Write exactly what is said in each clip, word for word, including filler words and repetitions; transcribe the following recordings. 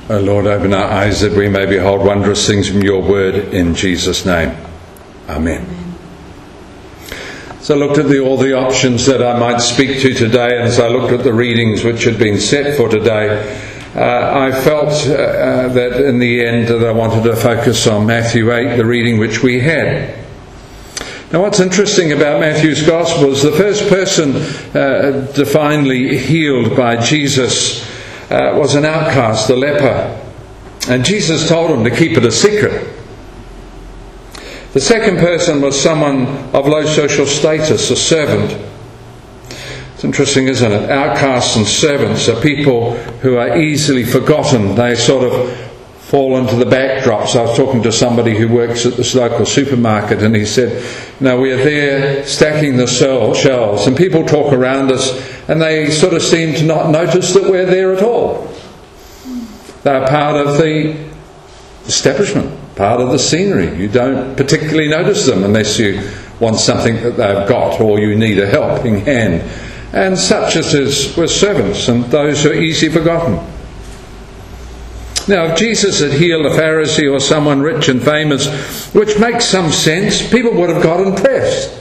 O Lord, open our eyes that we may behold wondrous things from your word, in Jesus' name. Amen. Amen. So I looked at the, all the options that I might speak to today, and as I looked at the readings which had been set for today, uh, I felt uh, uh, that in the end that I wanted to focus on Matthew eight, the reading which we had. Now what's interesting about Matthew's Gospel is the first person uh, divinely healed by Jesus uh, was an outcast, a leper. And Jesus told him to keep it a secret. The second person was someone of low social status, a servant. It's interesting, isn't it? Outcasts and servants are people who are easily forgotten. They sort of fall into the backdrops. I was talking to somebody who works at this local supermarket, and he said, no, we are there stacking the shelves, and people talk around us, and they sort of seem to not notice that we're there at all. They're part of the establishment, part of the scenery. You don't particularly notice them unless you want something that they've got, or you need a helping hand. And such as is with servants and those who are easily forgotten. Now, if Jesus had healed a Pharisee or someone rich and famous, which makes some sense, people would have got impressed.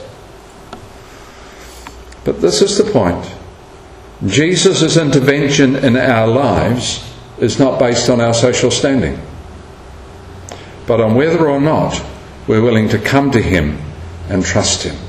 But this is the point. Jesus' intervention in our lives is not based on our social standing, but on whether or not we're willing to come to him and trust him.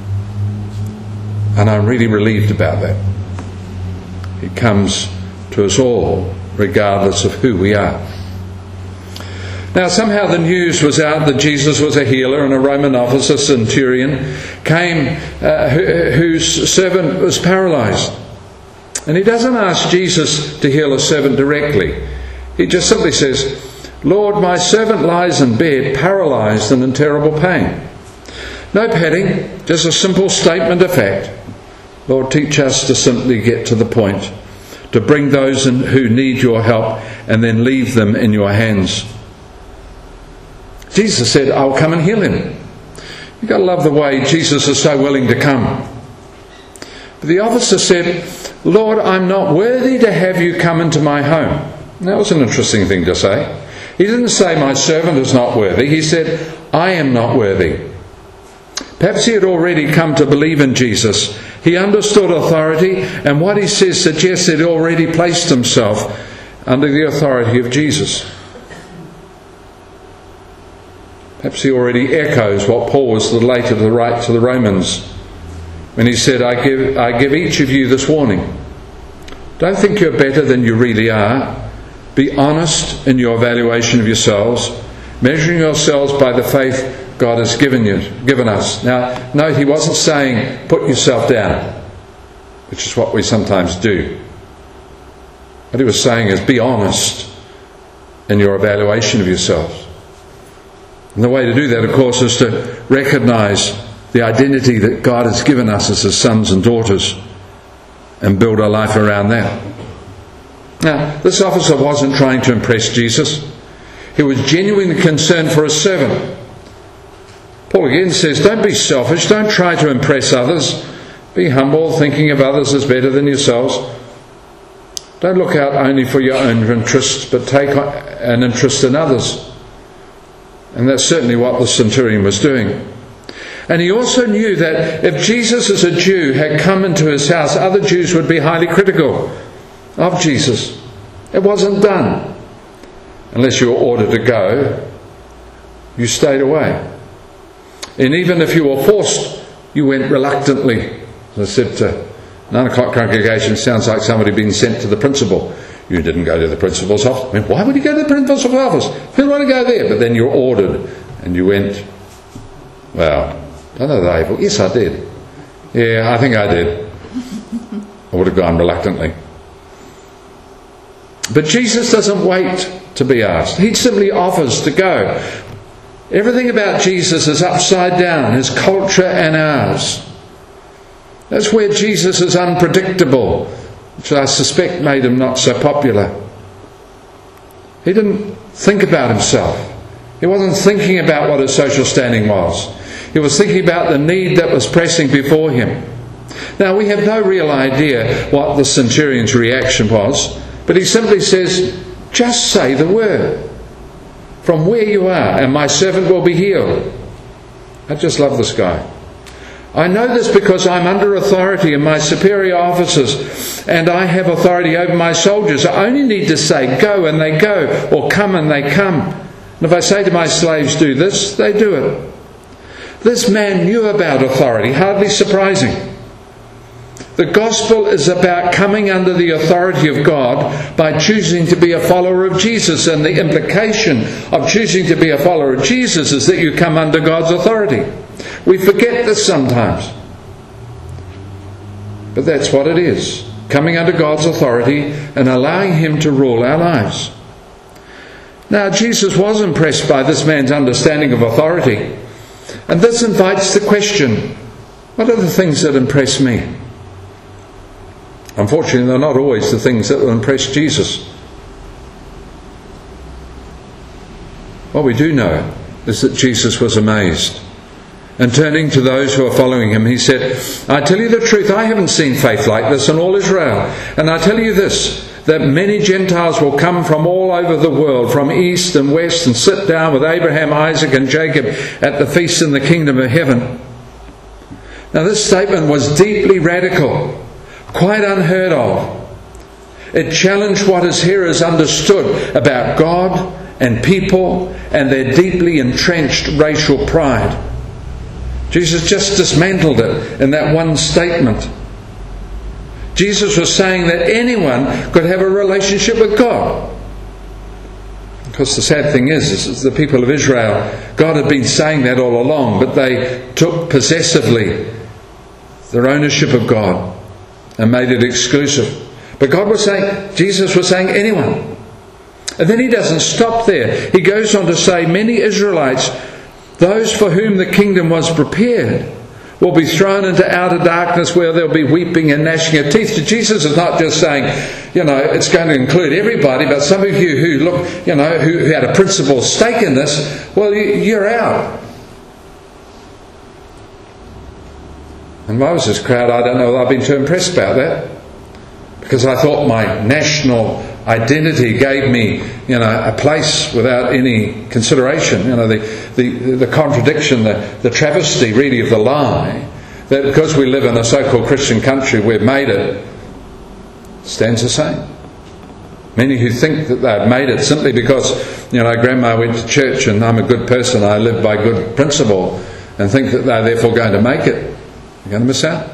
And I'm really relieved about that. He comes to us all, regardless of who we are. Now, somehow the news was out that Jesus was a healer, and a Roman officer, centurion, came uh, who, whose servant was paralysed. And he doesn't ask Jesus to heal a servant directly. He just simply says, Lord, my servant lies in bed, paralysed and in terrible pain. No padding, just a simple statement of fact. Lord, teach us to simply get to the point, to bring those in who need your help and then leave them in your hands. Jesus said, I'll come and heal him. You've got to love the way Jesus is so willing to come. But the officer said, Lord, I'm not worthy to have you come into my home. That was an interesting thing to say. He didn't say my servant is not worthy. He said, I am not worthy. Perhaps he had already come to believe in Jesus. He understood authority, and what he says suggests that he already placed himself under the authority of Jesus. Perhaps he already echoes what Paul was later to write to the Romans when he said, I give, I give each of you this warning. Don't think you're better than you really are. Be honest in your evaluation of yourselves, measuring yourselves by the faith God has given you, given us. Now, note, he wasn't saying, put yourself down, which is what we sometimes do. What he was saying is, be honest in your evaluation of yourselves. And the way to do that, of course, is to recognise the identity that God has given us as his sons and daughters and build our life around that. Now, this officer wasn't trying to impress Jesus. He was genuinely concerned for his servant. Paul again says, don't be selfish, don't try to impress others. Be humble, thinking of others as better than yourselves. Don't look out only for your own interests, but take an interest in others. And that's certainly what the centurion was doing. And he also knew that if Jesus as a Jew had come into his house, other Jews would be highly critical of Jesus. It wasn't done. Unless you were ordered to go, you stayed away. And even if you were forced, you went reluctantly. As I said to nine o'clock congregation, sounds like somebody being sent to the principal. You didn't go to the principal's office. I mean, why would you go to the principal's office? Who'd want to go there? But then you're ordered and you went. Well, I don't know the label. Yes, I did. Yeah, I think I did. I would have gone reluctantly. But Jesus doesn't wait to be asked. He simply offers to go. Everything about Jesus is upside down, his culture and ours. That's where Jesus is unpredictable, which I suspect made him not so popular. He didn't think about himself. He wasn't thinking about what his social standing was. He was thinking about the need that was pressing before him. Now, we have no real idea what the centurion's reaction was, but he simply says, Just say the word from where you are, and my servant will be healed. I just love this guy. I know this because I'm under authority and my superior officers, and I have authority over my soldiers. I only need to say, go, and they go, or come, and they come. And if I say to my slaves, do this, they do it. This man knew about authority, hardly surprising. The gospel is about coming under the authority of God by choosing to be a follower of Jesus. And the implication of choosing to be a follower of Jesus is that you come under God's authority. We forget this sometimes. But that's what it is. Coming under God's authority and allowing Him to rule our lives. Now, Jesus was impressed by this man's understanding of authority. And this invites the question, what are the things that impress me? Unfortunately, they're not always the things that will impress Jesus. What we do know is that Jesus was amazed. And turning to those who are following Him, He said, I tell you the truth, I haven't seen faith like this in all Israel. And I tell you this, that many Gentiles will come from all over the world, from east and west, and sit down with Abraham, Isaac and Jacob at the feast in the kingdom of heaven. Now this statement was deeply radical. Quite unheard of. It challenged what his hearers understood about God and people and their deeply entrenched racial pride. Jesus just dismantled it in that one statement. Jesus was saying that anyone could have a relationship with God. Because the sad thing is, is the people of Israel, God had been saying that all along, but they took possessively their ownership of God and made it exclusive. But God was saying, Jesus was saying anyone. And then He doesn't stop there. He goes on to say, many Israelites, those for whom the kingdom was prepared, will be thrown into outer darkness where there'll be weeping and gnashing of teeth. So Jesus is not just saying, you know, it's going to include everybody, but some of you who look, you know, who, who had a principal stake in this, well, you, you're out. And Moses' crowd, I don't know that I've been too impressed about that, because I thought my national identity gave me, you know, a place without any consideration. You know, the the, the contradiction, the, the travesty really of the lie, that because we live in a so-called Christian country, we've made it, stands the same. Many who think that they've made it simply because, you know, Grandma went to church and I'm a good person, I live by good principle, and think that they're therefore going to make it. You're going to miss out.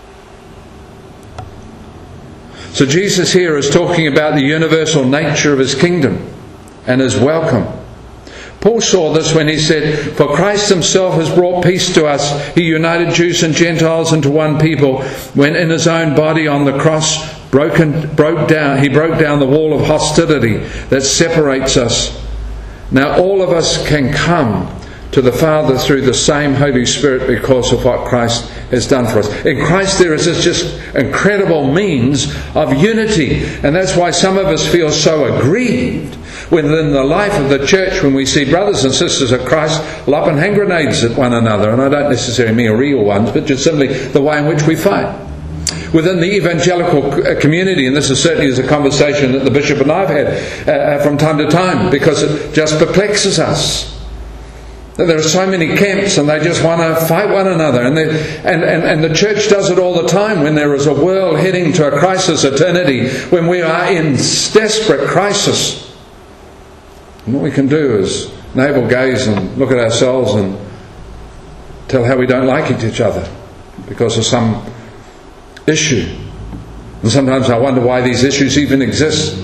So Jesus here is talking about the universal nature of His kingdom and His welcome. Paul saw this when he said, for Christ Himself has brought peace to us. He united Jews and Gentiles into one people when in His own body on the cross broken, broke down, He broke down the wall of hostility that separates us. Now all of us can come to the Father through the same Holy Spirit because of what Christ has done for us. In Christ there is this just incredible means of unity, and that's why some of us feel so aggrieved when in the life of the church, when we see brothers and sisters of Christ lopping hand grenades at one another, and I don't necessarily mean real ones, but just simply the way in which we fight. Within the evangelical community, and this is certainly is a conversation that the Bishop and I have had uh, from time to time, because it just perplexes us. There are so many camps and they just want to fight one another. And, and, and, and the church does it all the time when there is a world heading to a crisis eternity, when we are in desperate crisis. And what we can do is navel gaze and look at ourselves and tell how we don't like each other because of some issue. And sometimes I wonder why these issues even exist.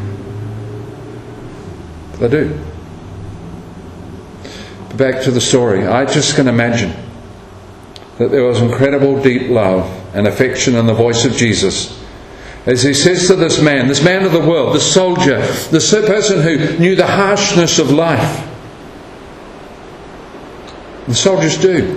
They do. Back to the story. I just can imagine that there was incredible deep love and affection in the voice of Jesus as He says to this man, this man of the world, this soldier, this person who knew the harshness of life. And soldiers do.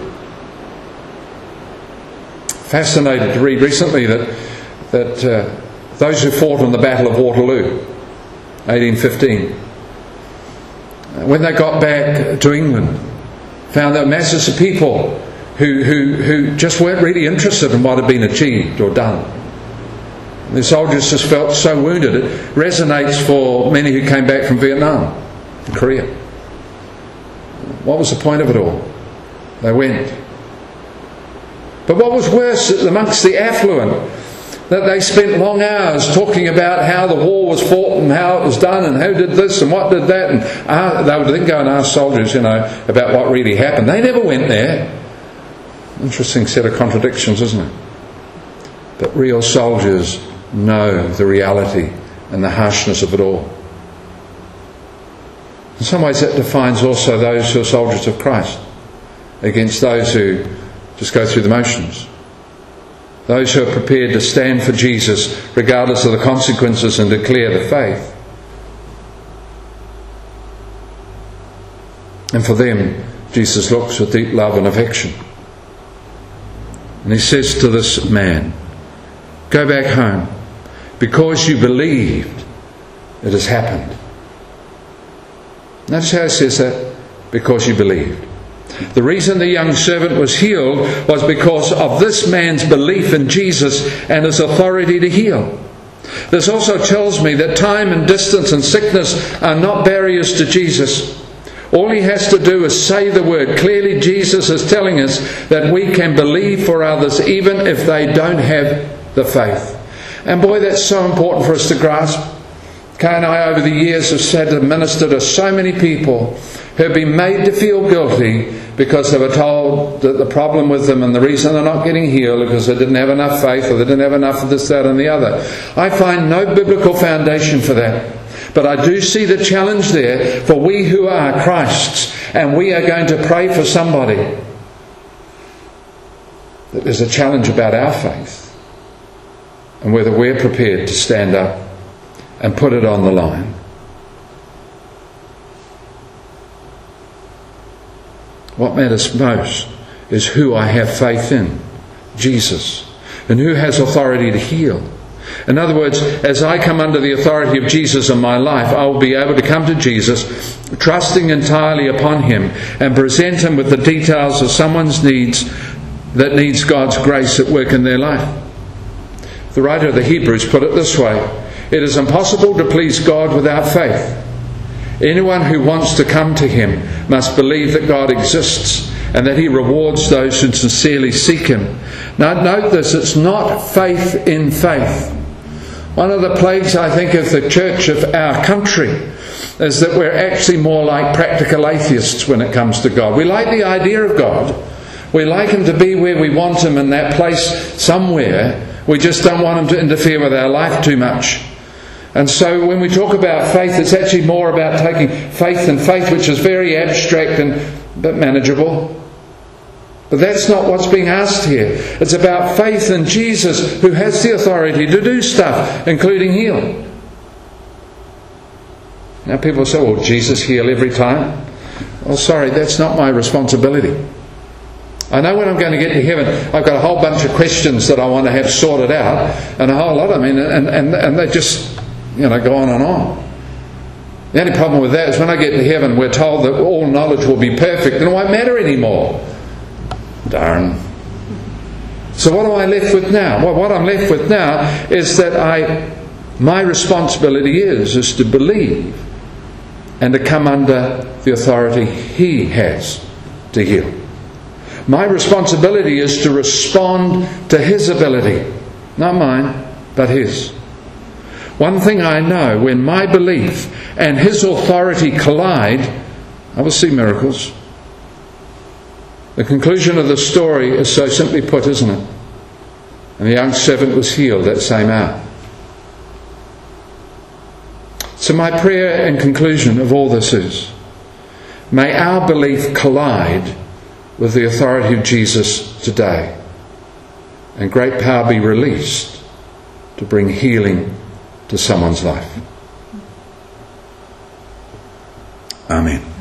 Fascinated to read recently that that uh, those who fought in the Battle of Waterloo, eighteen fifteen, when they got back to England, found that masses of people who, who, who just weren't really interested in what had been achieved or done. The soldiers just felt so wounded. It resonates for many who came back from Vietnam and Korea. What was the point of it all? They went. But what was worse, amongst the affluent, that they spent long hours talking about how the war was fought and how it was done and who did this and what did that, and uh, they would then go and ask soldiers, you know, about what really happened. They never went there. Interesting set of contradictions, isn't it? But real soldiers know the reality and the harshness of it all. In some ways that defines also those who are soldiers of Christ against those who just go through the motions. Those who are prepared to stand for Jesus regardless of the consequences and declare the faith. And for them, Jesus looks with deep love and affection. And he says to this man, "Go back home. Because you believed, it has happened." Notice how it says that, because you believed. The reason the young servant was healed was because of this man's belief in Jesus and his authority to heal. This also tells me that time and distance and sickness are not barriers to Jesus. All he has to do is say the word. Clearly Jesus is telling us that we can believe for others even if they don't have the faith. And boy, that's so important for us to grasp. Kay and I over the years have said and ministered to so many people who have been made to feel guilty because they were told that the problem with them and the reason they're not getting healed is because they didn't have enough faith or they didn't have enough of this, that and the other. I find no biblical foundation for that. But I do see the challenge there for we who are Christ's and we are going to pray for somebody, that there's a challenge about our faith and whether we're prepared to stand up and put it on the line. What matters most is who I have faith in, Jesus, and who has authority to heal. In other words, as I come under the authority of Jesus in my life, I will be able to come to Jesus, trusting entirely upon Him, and present Him with the details of someone's needs that needs God's grace at work in their life. The writer of the Hebrews put it this way: it is impossible to please God without faith. Anyone who wants to come to Him must believe that God exists and that He rewards those who sincerely seek Him. Now note this, it's not faith in faith. One of the plagues, I think, of the church of our country is that we're actually more like practical atheists when it comes to God. We like the idea of God. We like Him to be where we want Him, in that place somewhere. We just don't want Him to interfere with our life too much. And so when we talk about faith, it's actually more about taking faith in faith, which is very abstract and but manageable. But that's not what's being asked here. It's about faith in Jesus, who has the authority to do stuff, including heal. Now people say, well, Jesus heal every time? Well, sorry, that's not my responsibility. I know when I'm going to get to heaven, I've got a whole bunch of questions that I want to have sorted out, and a whole lot of them, and, and, and they just, you know, go on and on. The only problem with that is when I get to heaven, we're told that all knowledge will be perfect, and it won't matter anymore. Darn. So what am I left with now? Well, what I'm left with now is that I, my responsibility is, is to believe and to come under the authority He has to heal. My responsibility is to respond to His ability, not mine, but His. One thing I know, when my belief and His authority collide, I will see miracles. The conclusion of the story is so simply put, isn't it? And the young servant was healed that same hour. So my prayer and conclusion of all this is, may our belief collide with the authority of Jesus today, and great power be released to bring healing to someone's life. Amen.